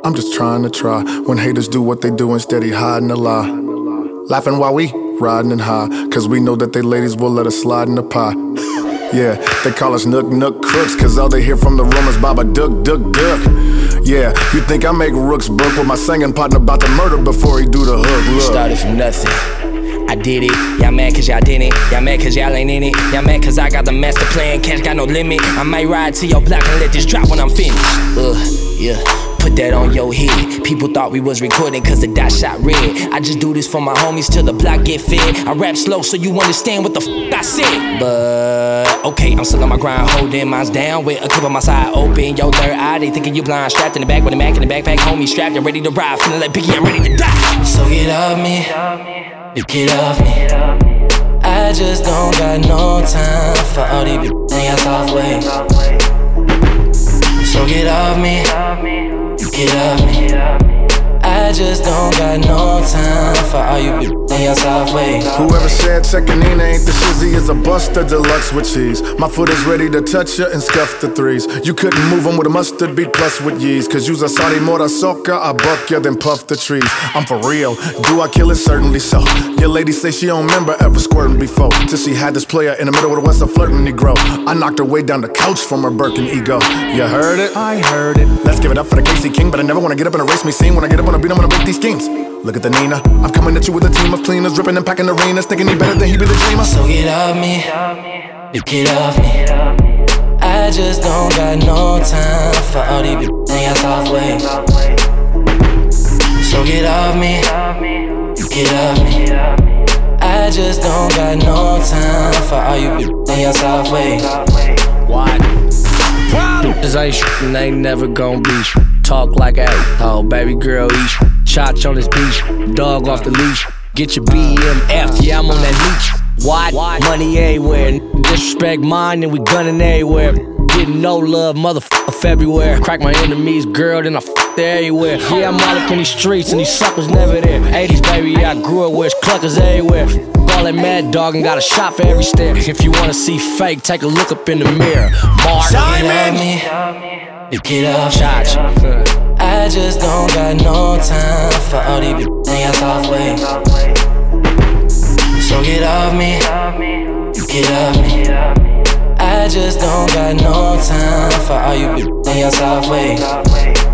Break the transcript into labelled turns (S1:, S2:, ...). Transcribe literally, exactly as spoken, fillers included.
S1: I'm just trying to try. When haters do what they do instead, he hiding the lie. Laughing while we riding and high, cause we know that they ladies will let us slide in the pie. Yeah, they call us Nook Nook Crooks, cause all they hear from the room is Baba Duck Duck Duck. Yeah, you think I make Rooks book with my singing partner about to murder before he do the hook. Look.
S2: Started from nothing, I did it. Y'all mad cause y'all didn't. Y'all mad cause y'all ain't in it. Y'all mad cause I got the master plan, cash got no limit. I might ride to your block and let this drop when I'm finished. Uh, yeah. Put that on your head. People thought we was recording cause the dot shot red. I just do this for my homies till the block get fed. I rap slow so you understand what the f*** I said. But, okay, I'm still on my grind, holding mines down with a clip on my side open. Yo, third eye, they thinking you blind. Strapped in the back with a Mac in the backpack. Homie strapped and ready to ride. Feeling like Biggie, I'm ready to die. So get off me, get off me. I just don't got no time for all these bitches in your soft ways. So get off me, get off me. I just don't got no time for all you bitches in your soft ways.
S1: Whoever said Checanina ain't the shizzy is a Buster Deluxe with cheese. My foot is ready to touch ya and scuff the threes. You couldn't move them with a mustard beat plus with yeast. Cause you's a Saudi Mora Soca, I buck ya then puff the trees. I'm for real, do I kill it? Certainly so. Your lady say she don't remember ever squirting before, till she had this player in the middle of the west a flirting Negro. I knocked her way down the couch from her Birkin ego. You heard it? I heard it. Let's give it up for the K C King, but I never wanna get up and erase me scene. When I get up on a beat, I'm gonna break these schemes. Look at the Nina, I'm coming at you with a team of cleaners, ripping and packing arenas, thinking he better than he be the dreamer.
S2: So get off me, get off me. I just don't got no time for all these bitches in your soft ways. So get off me, get off me. I just don't got no time for all you bitches in your soft ways. What? Cause I ain't sh- and they ain't never gon' be sh- Talk like a oh baby girl eat sh- Chotch on this beach, dog off the leash. Get your B M F, yeah I'm on that leash. What? Money everywhere, disrespect mine and we gunning everywhere. Getting no love, motherfucker February. Crack my enemies, girl, then I f*** there everywhere. Yeah, I'm all up in these streets and these suckers never there. eighties, baby, yeah, I grew up with cluckers everywhere. All that mad dog and got a shot for every step. If you wanna see fake, take a look up in the mirror. Mark, get off me, get off, Chotch. I just don't got no time for all these bitches in your soft ways. So get off me, get off me. I just don't got no time for all you bitches in your soft ways.